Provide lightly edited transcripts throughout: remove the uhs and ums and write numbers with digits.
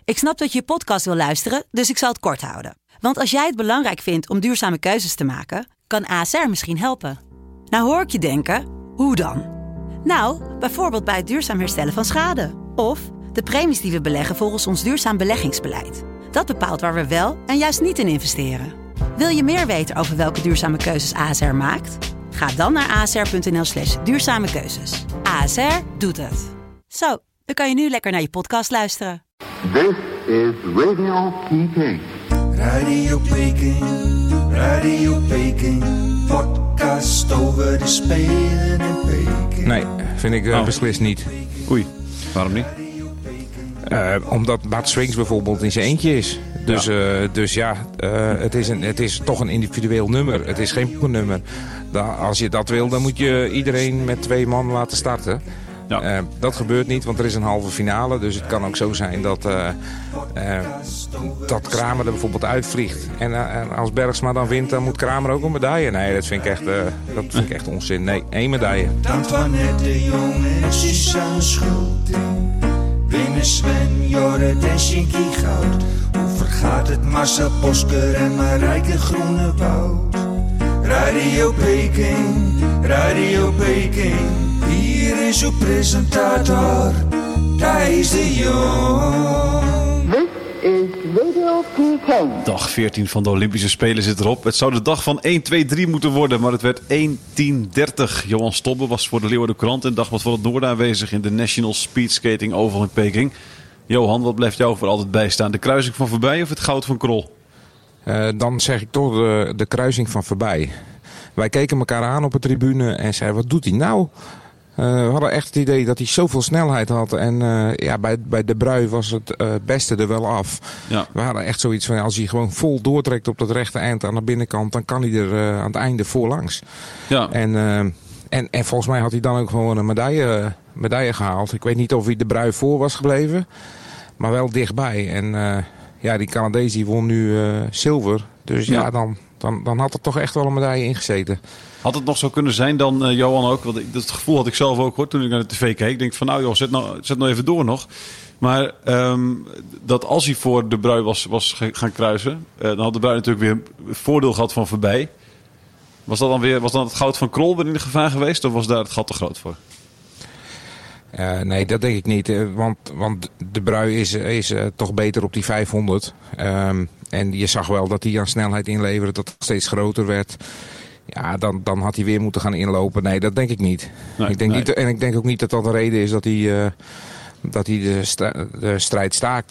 Ik snap dat je podcast wil luisteren, dus ik zal het kort houden. Want als jij het belangrijk vindt om duurzame keuzes te maken, kan ASR misschien helpen. Nou hoor ik je denken, hoe dan? Nou, bijvoorbeeld bij het duurzaam herstellen van schade. Of de premies die we beleggen volgens ons duurzaam beleggingsbeleid. Dat bepaalt waar we wel en juist niet in investeren. Wil je meer weten over welke duurzame keuzes ASR maakt? Ga dan naar asr.nl/duurzame keuzes. ASR doet het. Zo, dan kan je nu lekker naar je podcast luisteren. This is Radio Peking. Radio Peking, Radio Peking, podcast over de Spelen in Peking. Nee, vind ik beslist niet. Oei, waarom niet? Omdat Bart Swings bijvoorbeeld in zijn eentje is. Dus het is toch een individueel nummer. Het is geen nummer. Als je dat wil, dan moet je iedereen met 2 man laten starten. Ja. Dat gebeurt niet, want er is een halve finale. Dus het kan ook zo zijn dat Kramer er bijvoorbeeld uitvliegt. En als Bergsma dan wint, dan moet Kramer ook een medaille. Nee, dat vind ik echt onzin. Nee, 1 medaille. Antoinette de Jong en Suzanne Schulting. Winnen Sven, Jorrit en Shinky goud. Hoe vergaat het Marcel Bosker en Marijke Groenewoud? Radio Peking, Radio Peking. Hier is uw presentator, Thijs de Jong. This is Radio Peking. Dag 14 van de Olympische Spelen zit erop. Het zou de dag van 1-2-3 moeten worden, maar het werd 1-10-30. Johan Stobbe was voor de Leeuwardenkrant en Dagblad van het Noorden aanwezig in de National Speed Skating Oval in Peking. Johan, wat blijft jou voor altijd bijstaan? De kruising van Voorbij of het goud van Krol? Dan zeg ik toch de kruising van Voorbij. Wij keken elkaar aan op de tribune en zeiden, wat doet hij nou? We hadden echt het idee dat hij zoveel snelheid had. En bij De Bruyne was het beste er wel af. Ja. We hadden echt zoiets van, als hij gewoon vol doortrekt op dat rechte eind aan de binnenkant, dan kan hij er aan het einde voorlangs. Ja. En volgens mij had hij dan ook gewoon een medaille gehaald. Ik weet niet of hij De Bruyne voor was gebleven, maar wel dichtbij. En die Canadees die won nu zilver. Dus dan had er toch echt wel een medaille ingezeten. Had het nog zo kunnen zijn dan, Johan ook? Want dat gevoel had ik zelf ook hoor, toen ik naar de tv keek. Ik denk van nou joh, zet nou even door nog. Maar dat als hij voor De Bruyne was gaan kruisen, dan had De Bruyne natuurlijk weer voordeel gehad van Voorbij. Was dan het goud van Krol weer in de gevaar geweest? Of was daar het gat te groot voor? Nee, dat denk ik niet. Want De Bruyne is toch beter op die 500. En je zag wel dat hij aan snelheid inleverde, dat het steeds groter werd. Ja, dan had hij weer moeten gaan inlopen. Nee, dat denk ik niet. Nee, niet. En ik denk ook niet dat dat de reden is dat hij de strijd staakte.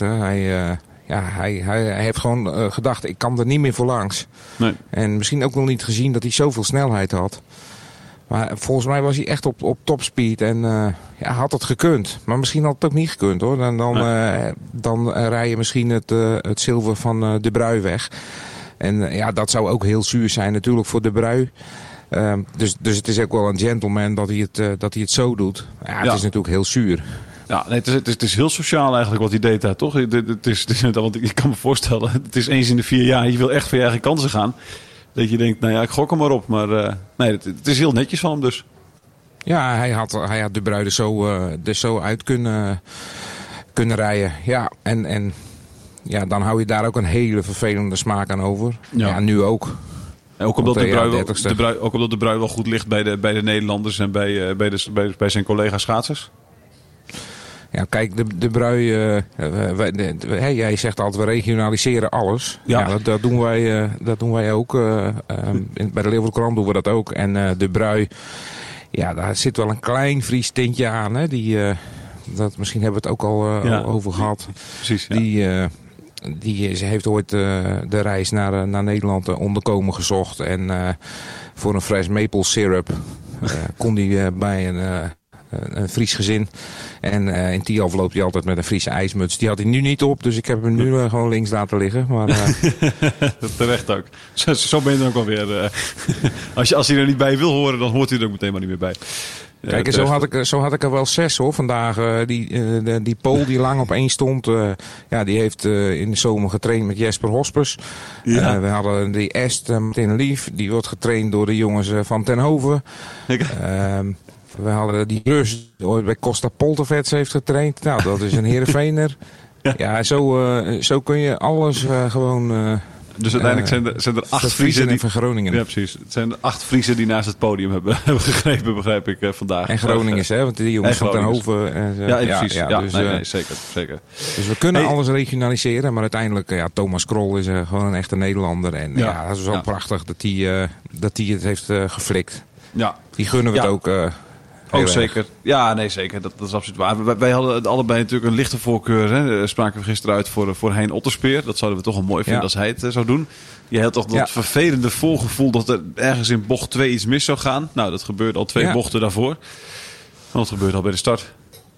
Hij heeft gewoon gedacht, ik kan er niet meer voor langs. Nee. En misschien ook nog niet gezien dat hij zoveel snelheid had. Maar volgens mij was hij echt op topspeed en had het gekund. Maar misschien had het ook niet gekund hoor. Dan rij je misschien het zilver van De Bruyne weg. En dat zou ook heel zuur zijn natuurlijk voor De Bruyne. Dus het is ook wel een gentleman dat hij het zo doet. Ja, het is natuurlijk heel zuur. Ja, nee, het is heel sociaal eigenlijk wat hij deed daar, toch? Want ik kan me voorstellen, het is eens in de 4 jaar. Je wil echt voor je eigen kansen gaan. Dat je denkt, nou ja, ik gok er maar op. Maar het is heel netjes van hem dus. Ja, hij had De Bruyne er zo uit kunnen rijden. Ja, en dan hou je daar ook een hele vervelende smaak aan over. Ja, nu ook. En ook omdat De Bruyne wel goed ligt bij de Nederlanders en bij zijn collega schaatsers. Ja, kijk, De Bruyne, jij zegt altijd, we regionaliseren alles. Ja, dat doen wij ook. Bij de Leeuwardenkrant doen we dat ook. En De Bruyne, daar zit wel een klein Fries tintje aan. Hè? Misschien hebben we het ook al over gehad. Precies, ja. Ze heeft ooit de reis naar Nederland onderkomen gezocht. En voor een fles maple syrup kon die bij een Fries gezin. En in Tialf loopt hij altijd met een Friese ijsmuts. Die had hij nu niet op, dus ik heb hem nu gewoon links laten liggen. Maar, terecht ook. Zo ben je er ook alweer. Als hij er niet bij wil horen, dan hoort hij er ook meteen maar niet meer bij. Kijk, zo had ik er wel 6 hoor vandaag. Die Pool die lang op 1 stond, die heeft in de zomer getraind met Jesper Hospers. Ja. We hadden die Est Martin Lief, die wordt getraind door de jongens van Ten Hoven. We hadden die Rus die ooit bij Costa Poltervets heeft getraind. Nou, dat is een Heerenveener. Ja, zo kun je alles gewoon... Dus uiteindelijk zijn er 8 Friezen van Groningen. Ja, precies. Het zijn er 8 Friezen die naast het podium hebben gegrepen, begrijp ik vandaag. En Groningers, hè? Want die jongens van Ten Hoven... precies. Ja, dus, nee, zeker. Dus we kunnen alles regionaliseren. Maar uiteindelijk, Thomas Krol is gewoon een echte Nederlander. En dat is wel prachtig dat hij het heeft geflikt. Ja. Die gunnen we het ook... Ook zeker. Ja, nee, zeker. Dat is absoluut waar. Wij hadden allebei natuurlijk een lichte voorkeur. Hè. Spraken we gisteren uit voor Hein Otterspeer. Dat zouden we toch wel mooi vinden als hij het zou doen. Je had toch dat vervelende voorgevoel dat er ergens in bocht 2 iets mis zou gaan. Nou, dat gebeurde al 2 bochten daarvoor. En dat gebeurde al bij de start.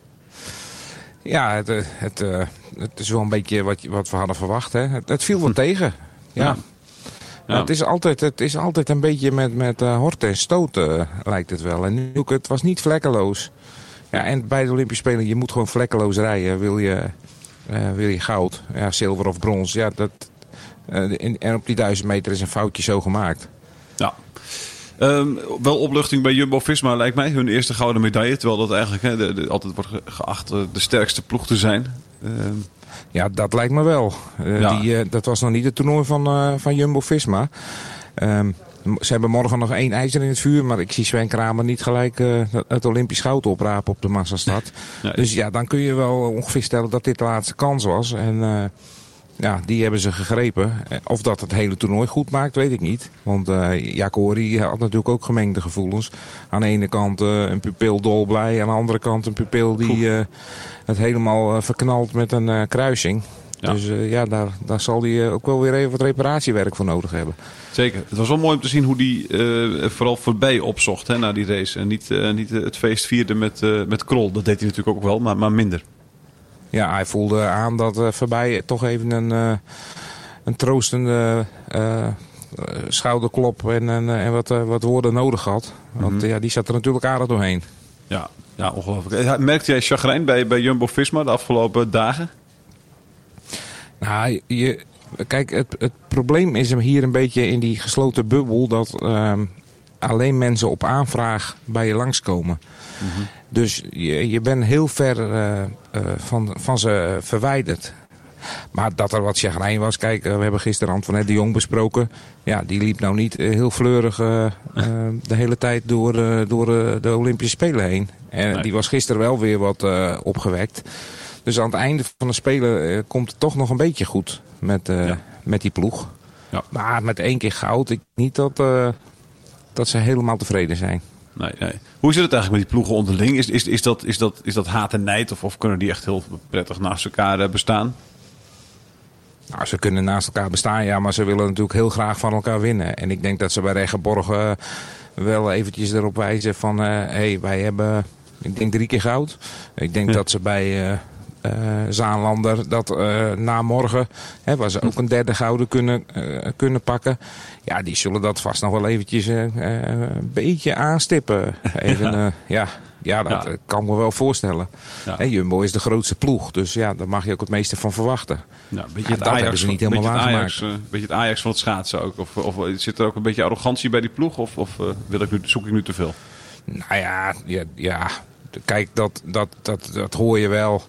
Ja, het is wel een beetje wat we hadden verwacht. Hè. Het viel wel tegen. Ja. Ja. Het is altijd een beetje met horten en stoten, lijkt het wel. En nu ook, het was niet vlekkeloos. Ja, en bij de Olympische Spelen, je moet gewoon vlekkeloos rijden. Wil je goud, zilver of brons. Ja, en op die 1000 meter is een foutje zo gemaakt. Ja. Wel opluchting bij Jumbo-Visma lijkt mij. Hun eerste gouden medaille. Terwijl dat eigenlijk altijd wordt geacht de sterkste ploeg te zijn. Ja, dat lijkt me wel. Dat was nog niet het toernooi van Jumbo-Visma. Ze hebben morgen nog 1 ijzer in het vuur. Maar ik zie Sven Kramer niet gelijk het Olympisch goud oprapen op de massastart. Nee. Dus ja, dan kun je wel ongeveer stellen dat dit de laatste kans was. En die hebben ze gegrepen. Of dat het hele toernooi goed maakt, weet ik niet. Want Jacori had natuurlijk ook gemengde gevoelens. Aan de ene kant een pupil dolblij. Aan de andere kant een pupil die het helemaal verknalt met een kruising. Ja. Dus daar zal hij ook wel weer even wat reparatiewerk voor nodig hebben. Zeker. Het was wel mooi om te zien hoe die vooral voorbij opzocht na die race. En niet het feest vierde met Krol. Dat deed hij natuurlijk ook wel, maar minder. Ja, hij voelde aan dat voorbij toch even een troostende schouderklop en wat woorden nodig had. Want die zat er natuurlijk aardig doorheen. Ja, ongelooflijk. Merkte jij chagrijn bij Jumbo-Visma de afgelopen dagen? Nou, kijk, het probleem is hem hier een beetje in die gesloten bubbel dat alleen mensen op aanvraag bij je langskomen. Mm-hmm. Dus je bent heel ver van ze verwijderd. Maar dat er wat chagrijn was. Kijk, we hebben gisteren Antoinette de Jong besproken. Ja, die liep nou niet heel fleurig de hele tijd door de Olympische Spelen heen. En die was gisteren wel weer wat opgewekt. Dus aan het einde van de Spelen komt het toch nog een beetje goed met die ploeg. Ja. Maar met 1 keer goud, ik niet dat ze helemaal tevreden zijn. Nee. Hoe zit het eigenlijk met die ploegen onderling? Is dat haat en nijd of kunnen die echt heel prettig naast elkaar bestaan? Nou, ze kunnen naast elkaar bestaan, ja, maar ze willen natuurlijk heel graag van elkaar winnen. En ik denk dat ze bij Regenborg wel eventjes erop wijzen van... wij hebben, ik denk 3 keer goud. Ik denk dat ze bij Zaanlander dat na morgen... waar ze ook een 3e gouden kunnen pakken... Ja, die zullen dat vast nog wel eventjes een beetje aanstippen. Even, dat kan ik me wel voorstellen. Ja. Jumbo is de grootste ploeg, dus ja, daar mag je ook het meeste van verwachten. Ja, dat hebben ze niet helemaal waargemaakt. Een beetje het Ajax van het schaatsen ook. Of zit er ook een beetje arrogantie bij die ploeg? Of zoek ik nu te veel? Nou ja. Kijk, dat hoor je wel.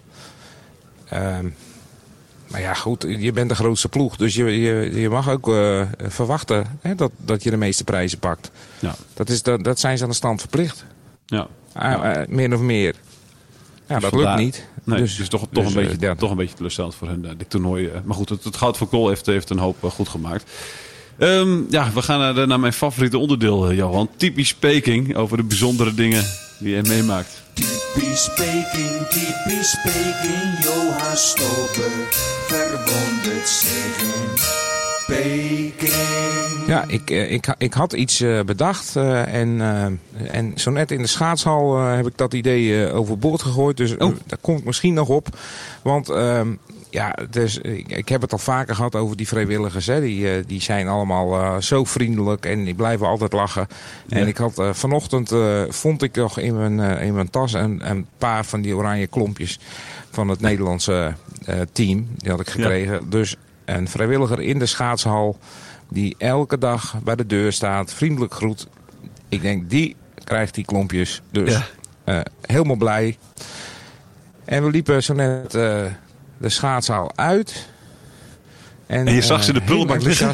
Maar ja, goed, je bent de grootste ploeg. Dus je mag ook verwachten dat je de meeste prijzen pakt. Ja. Dat zijn ze aan de stand verplicht. Ja. Meer of meer. Ja, dat lukt niet. Nee, dus toch een beetje teleurstellend voor hen, dit toernooi. Maar goed, het goud voor Krol heeft een hoop goed gemaakt. We gaan naar mijn favoriete onderdeel, Johan. Typisch Peking, over de bijzondere dingen die je meemaakt. Typisch Peking, Johan Stoper verwondert zich in Peking. Ja, ik had iets bedacht en zo net in de schaatshal heb ik dat idee overboord gegooid. Dus daar kom ik misschien nog op. Want ik heb het al vaker gehad over die vrijwilligers. Hè. Die zijn allemaal zo vriendelijk en die blijven altijd lachen. Ja. En ik had vanochtend vond ik nog in mijn tas een paar van die oranje klompjes van het Nederlandse team. Die had ik gekregen. Ja. Dus een vrijwilliger in de schaatshal die elke dag bij de deur staat, vriendelijk groet. Ik denk, die krijgt die klompjes. Dus helemaal blij. En we liepen zo net de schaatszaal uit. En je zag ze de prullenbak liggen?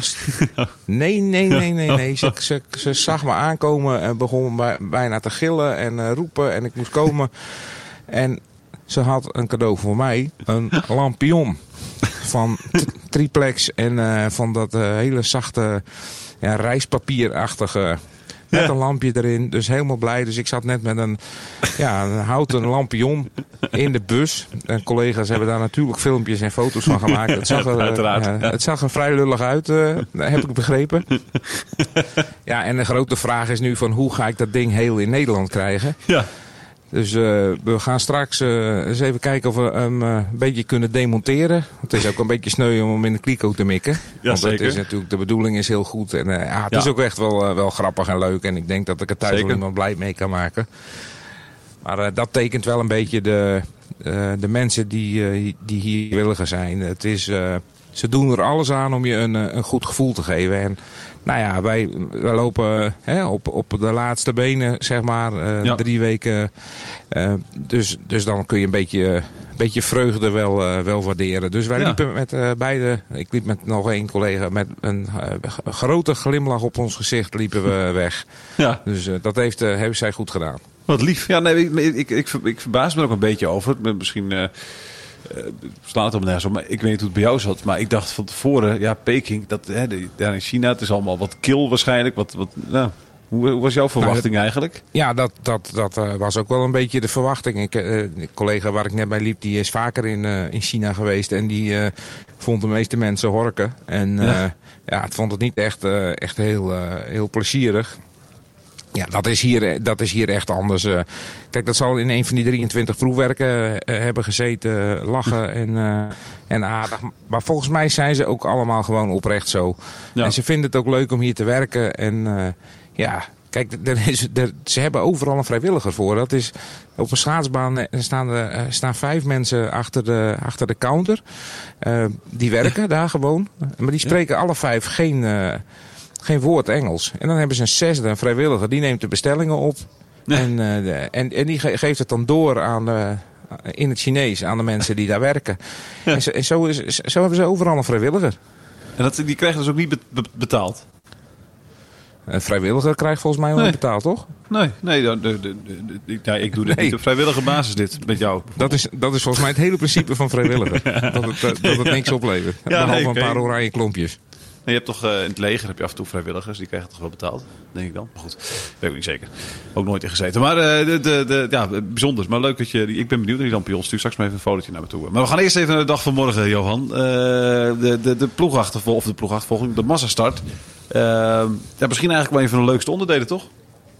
Nee. Ze zag me aankomen en begon bijna te gillen en roepen. En ik moest komen. En ze had een cadeau voor mij. Een lampion van triplex. En van dat hele zachte rijstpapierachtige... Met een lampje erin, dus helemaal blij. Dus ik zat net met een houten lampion in de bus. En collega's hebben daar natuurlijk filmpjes en foto's van gemaakt. Het zag er vrij lullig uit, heb ik begrepen. Ja, en de grote vraag is nu van hoe ga ik dat ding heel in Nederland krijgen? Ja. Dus we gaan straks eens even kijken of we hem een beetje kunnen demonteren. Het is ook een beetje sneu om hem in de kliko te mikken. Ja, want zeker. Het is natuurlijk, de bedoeling is heel goed. En het is ook echt wel grappig en leuk. En ik denk dat ik er thuis wel iemand blij mee kan maken. Maar dat tekent wel een beetje de mensen die hier williger zijn. Het is, ze doen er alles aan om je een goed gevoel te geven. En nou ja, wij lopen op de laatste benen, zeg maar, 3 weken. Dus dan kun je een beetje vreugde wel waarderen. Dus wij liepen met beide, ik liep met nog één collega, met een grote glimlach op ons gezicht liepen we weg. Ja. Dus dat hebben zij goed gedaan. Wat lief. Ja, nee, ik verbaas me er ook een beetje over. Misschien slaat het op nergens op, maar ik weet niet hoe het bij jou zat. Maar ik dacht van tevoren, Peking, daar in China, het is allemaal wat kil waarschijnlijk. Hoe was jouw verwachting eigenlijk? Ja, dat was ook wel een beetje de verwachting. De collega waar ik net bij liep, die is vaker in China geweest. En die vond de meeste mensen horken. En het vond het niet echt heel plezierig. Ja, dat is hier echt anders. Kijk, dat zal in een van die 23 proefwerken hebben gezeten, lachen en aardig. Maar volgens mij zijn ze ook allemaal gewoon oprecht zo. Ja. En ze vinden het ook leuk om hier te werken. En kijk, ze hebben overal een vrijwilliger voor. Dat is, op een schaatsbaan staan 5 mensen achter de counter. Die werken daar gewoon. Maar die spreken alle 5 geen woord Engels. En dan hebben ze een 6e, een vrijwilliger. Die neemt de bestellingen op. Ja. En die geeft het dan door in het Chinees aan de mensen die daar werken. Ja. En zo hebben ze overal een vrijwilliger. En die krijgen dus ook niet betaald? Een vrijwilliger krijgt volgens mij wel betaald, toch? Nee, ik doe dit niet op vrijwillige basis dit met jou. Dat is volgens mij het hele principe van vrijwilliger. dat het niks oplevert. Behalve een paar oranje klompjes. Je hebt toch in het leger heb je af en toe vrijwilligers, die krijgen toch wel betaald, denk ik dan. Maar goed, weet ik niet zeker. Ook nooit in gezeten. Maar bijzonder. Maar leuk dat ik ben benieuwd naar die lampion. Stuur straks maar even een fotootje naar me toe. Maar we gaan eerst even naar de dag van morgen, Johan. De ploegachtervolging, de massastart. Misschien eigenlijk wel een van de leukste onderdelen, toch?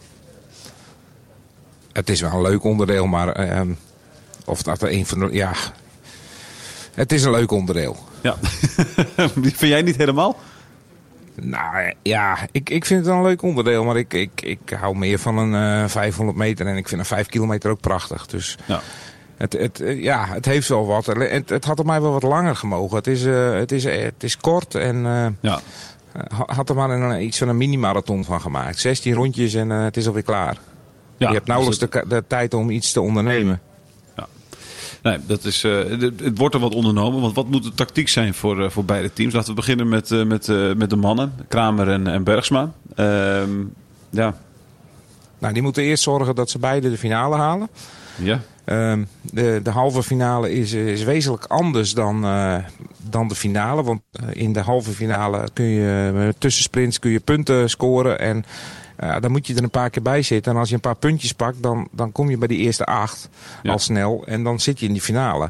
Het is wel een leuk onderdeel, maar of dat er een van de... Ja, het is een leuk onderdeel. Ja. Vind jij niet helemaal? Nou ja, ik vind het wel een leuk onderdeel. Maar ik hou meer van een 500 meter. En ik vind een 5 kilometer ook prachtig. Dus het heeft wel wat. Het had op mij wel wat langer gemogen. Het is kort. En had er maar iets van een mini-marathon van gemaakt. 16 rondjes en het is alweer klaar. Ja, je hebt nauwelijks de tijd om iets te ondernemen. Nee, het wordt er wat ondernomen. Want wat moet de tactiek zijn voor beide teams? Laten we beginnen met de mannen. Kramer en Bergsma. Nou, die moeten eerst zorgen dat ze beide de finale halen. Ja. De halve finale is wezenlijk anders dan de finale. Want in de halve finale kun je tussensprints punten scoren. En dan moet je er een paar keer bij zitten. En als je een paar puntjes pakt, dan kom je bij die eerste 8 al snel. En dan zit je in die finale.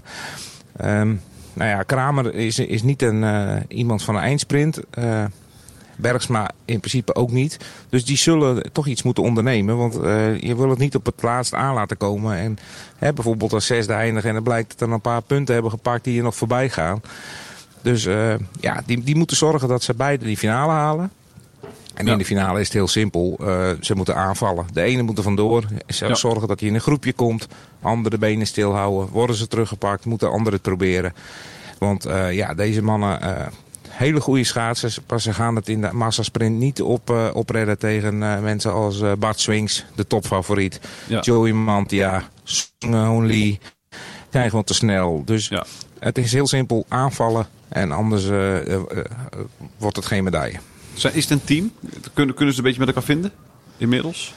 Kramer is niet iemand van een eindsprint. Bergsma in principe ook niet. Dus die zullen toch iets moeten ondernemen. Want je wil het niet op het laatst aan laten komen. En bijvoorbeeld als 6e eindigen en dan blijkt dat er een paar punten hebben gepakt die je nog voorbij gaan. Dus die moeten zorgen dat ze beide die finale halen. En in de finale is het heel simpel. Ze moeten aanvallen. De ene moet er vandoor. Zorgen dat hij in een groepje komt. Andere benen stilhouden. Worden ze teruggepakt. Moeten anderen het proberen. Want deze mannen... hele goede schaatsers. Maar ze gaan het in de massasprint niet opredden tegen mensen als Bart Swings. De topfavoriet. Ja. Joey Mantia. Sung Hoon Lee. krijgen we te snel. Dus het is heel simpel aanvallen en anders wordt het geen medaille. Is het een team? Kunnen ze een beetje met elkaar vinden inmiddels?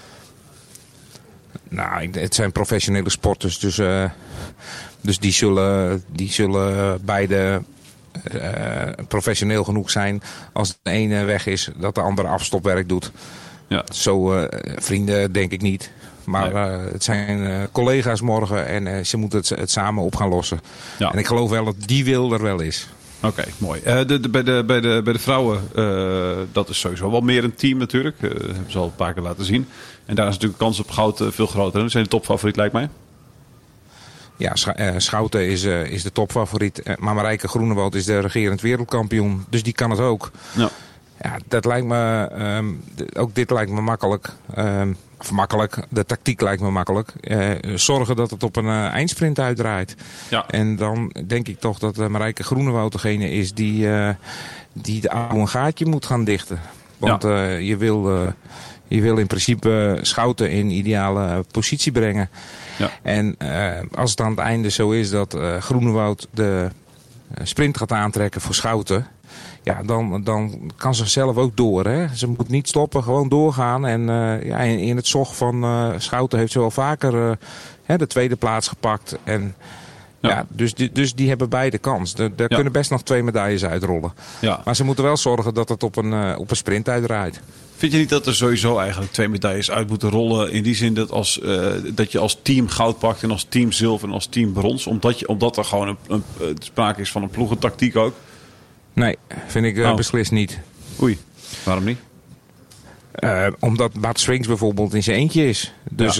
Nou, het zijn professionele sporters, dus die zullen beide professioneel genoeg zijn. Als de ene weg is, dat de andere afstopwerk doet. Ja. Zo vrienden denk ik niet. Maar het zijn collega's morgen en ze moeten het samen op gaan lossen. Ja. En ik geloof wel dat die wil er wel is. Oké, mooi. Bij de vrouwen, dat is sowieso wel meer een team natuurlijk. Dat hebben ze al een paar keer laten zien. En daar is natuurlijk de kans op goud veel groter. Dat zijn de topfavoriet, lijkt mij. Ja, Schouten is de topfavoriet. Maar Marijke Groenewoud is de regerend wereldkampioen. Dus die kan het ook. Ja, dat lijkt me, ook dit lijkt me makkelijk. Of makkelijk, de tactiek lijkt me makkelijk. Zorgen dat het op een eindsprint uitdraait. Ja. En dan denk ik toch dat Marijke Groenewoud degene is die de oude een gaatje moet gaan dichten. Want je wil in principe Schouten in ideale positie brengen. Ja. En als het aan het einde zo is dat Groenewoud de sprint gaat aantrekken voor Schouten... Ja, dan kan ze zelf ook door. Hè? Ze moet niet stoppen, gewoon doorgaan. En in het zog van Schouten heeft ze wel vaker de tweede plaats gepakt. En, dus die hebben beide kans. Daar kunnen best nog 2 medailles uitrollen. Ja. Maar ze moeten wel zorgen dat het op een sprint uitdraait. Vind je niet dat er sowieso eigenlijk 2 medailles uit moeten rollen? In die zin dat je als team goud pakt en als team zilver en als team brons. Omdat er gewoon sprake is van een ploegentactiek ook. Nee, vind ik beslist niet. Oei, waarom niet? Omdat Bart Swings bijvoorbeeld in zijn eentje is.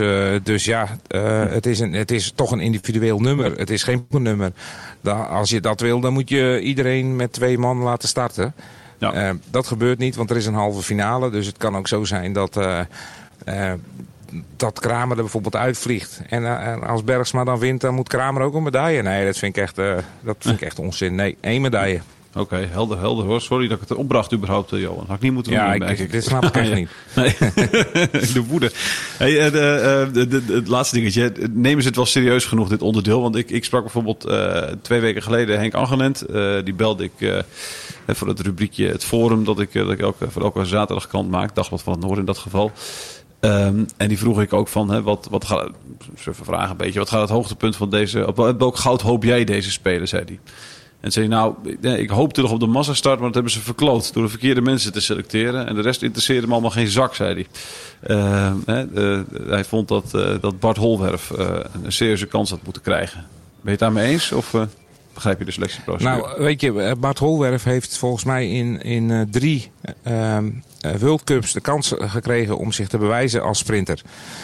Het is toch een individueel nummer. Het is geen nummer. Als je dat wil, dan moet je iedereen met 2 man laten starten. Ja. Dat gebeurt niet, want er is een halve finale. Dus het kan ook zo zijn dat Kramer er bijvoorbeeld uitvliegt. En als Bergsma dan wint, dan moet Kramer ook een medaille. Nee, dat vind ik echt onzin. Nee, 1 medaille. Oké, helder hoor. Sorry dat ik het opbracht überhaupt, Johan. Had ik niet moeten doen. Dit snap ik echt niet. Nee, de woede. Hey, het laatste dingetje. Nemen ze het wel serieus genoeg, dit onderdeel? Want ik sprak bijvoorbeeld 2 weken geleden Henk Angenent. Die belde ik voor het rubriekje Het Forum dat ik voor elke zaterdagkrant maak. Dagblad van het Noorden in dat geval. En die vroeg ik ook van, wat gaat, even vragen een beetje, wat gaat het hoogtepunt van deze, op welk goud hoop jij deze speler, zei hij. En zei nou, ik hoopte nog op de massastart, maar dat hebben ze verkloot door de verkeerde mensen te selecteren. En de rest interesseerde me allemaal geen zak, zei hij. Hij vond dat Bart Holwerf een serieuze kans had moeten krijgen. Ben je het daarmee eens of begrijp je de selectieprocedure? Nou, weet je, Bart Holwerf heeft volgens mij in 3 World Cups de kans gekregen om zich te bewijzen als sprinter.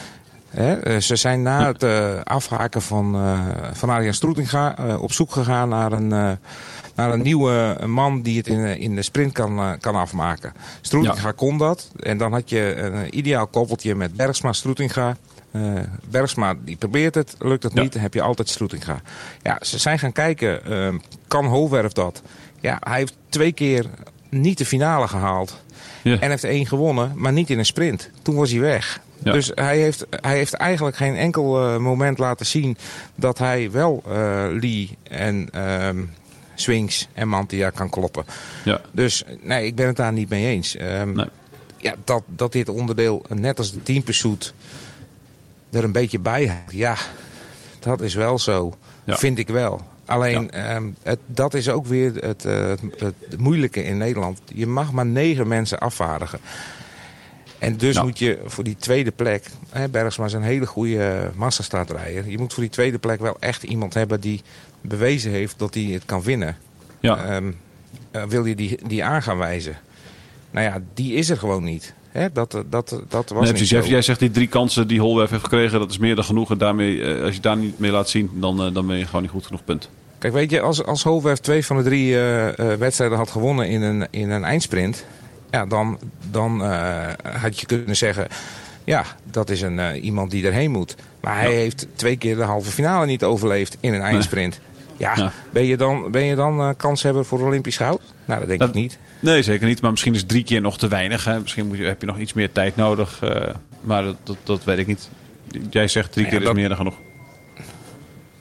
Ze zijn na het afhaken van Arjan Stroetinga op zoek gegaan naar een nieuwe man die het in de sprint kan afmaken. Stroetinga kon dat. En dan had je een ideaal koppeltje met Bergsma, Stroetinga. Bergsma die probeert het, lukt het niet, dan heb je altijd Stroetinga. Ja, ze zijn gaan kijken, kan Holwerf dat? Ja, hij heeft 2 keer niet de finale gehaald. Ja. En heeft 1 gewonnen, maar niet in een sprint. Toen was hij weg. Ja. Dus hij heeft eigenlijk geen enkel moment laten zien dat hij wel Lee en Swings en Mantia kan kloppen. Ja. Dus nee, ik ben het daar niet mee eens. Nee. Ja, dat dit onderdeel, net als de Team Pursuit, er een beetje bij heeft. Ja, dat is wel zo. Ja. Vind ik wel. Alleen, dat is ook weer het moeilijke in Nederland. Je mag maar 9 mensen afvaardigen. En dus moet je voor die tweede plek... Bergsma is een hele goede massastartrijder. Je moet voor die tweede plek wel echt iemand hebben die bewezen heeft dat hij het kan winnen. Ja. Wil je die aan gaan wijzen? Nou ja, die is er gewoon niet. Dat was niet zo. Jij zegt die 3 kansen die Holwerf heeft gekregen, dat is meer dan genoeg. En daarmee, als je daar niet mee laat zien, dan ben je gewoon niet goed genoeg, punt. Kijk, weet je, als Holwerf 2 van de 3 wedstrijden had gewonnen in een eindsprint... Ja, dan had je kunnen zeggen... Ja, dat is iemand die erheen moet. Maar hij heeft 2 keer de halve finale niet overleefd in een eindsprint. Nee. Ja, ben je dan kanshebber voor Olympisch goud? Nou, dat denk ik niet. Nee, zeker niet. Maar misschien is 3 keer nog te weinig. Hè? Misschien heb je nog iets meer tijd nodig. Maar dat weet ik niet. Jij zegt 3 keer is meer dan genoeg.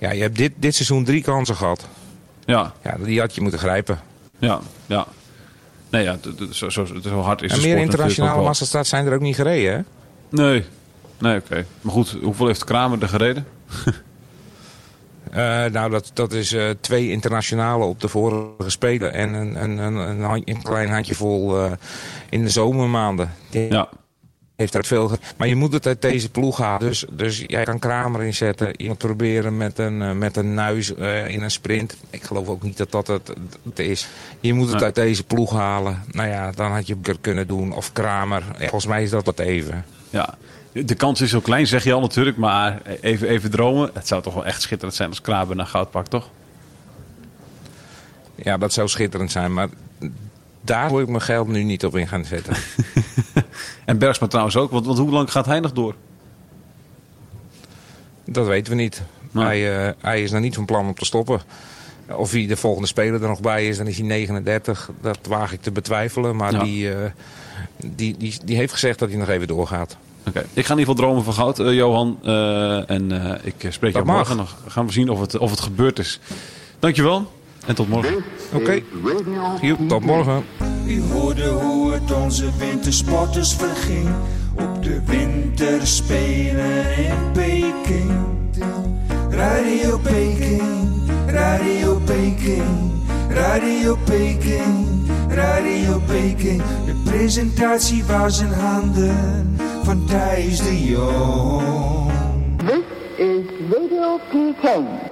Ja, je hebt dit seizoen 3 kansen gehad. Ja. Ja, die had je moeten grijpen. Ja. Nee, ja, zo hard is en de meer sport internationale massastarts zijn er ook niet gereden, hè? Nee, oké. Maar goed, hoeveel heeft Kramer er gereden? Nou, dat is 2 internationale op de vorige Spelen. En een klein handjevol in de zomermaanden. Ja. Heeft er veel. Maar je moet het uit deze ploeg halen. Dus jij kan Kramer inzetten. Je moet proberen met een Nuis in een sprint. Ik geloof ook niet dat het is. Je moet het uit deze ploeg halen. Nou ja, dan had je het kunnen doen. Of Kramer. Volgens mij is dat wat even. Ja. De kans is zo klein, zeg je al natuurlijk. Maar even dromen. Het zou toch wel echt schitterend zijn als Kramer naar goud pakt, toch? Ja, dat zou schitterend zijn. Maar daar wil ik mijn geld nu niet op in gaan zetten. En Bergsma trouwens ook. Want hoe lang gaat hij nog door? Dat weten we niet. Nee. Hij is nog niet van plan om te stoppen. Of hij de volgende speler er nog bij is, dan is hij 39. Dat waag ik te betwijfelen. Maar die heeft gezegd dat hij nog even doorgaat. Oké. Ik ga in ieder geval dromen van goud, Johan. Ik spreek je morgen nog. Gaan we zien of het gebeurd is. Dankjewel. En tot morgen. Oké. Tot morgen. U hoorde hoe het onze wintersporters verging op de winterspelen in Peking. Radio Peking, Radio Peking, Radio Peking, Radio Peking. De presentatie was in handen van Thijs de Jong. This is Radio Peking.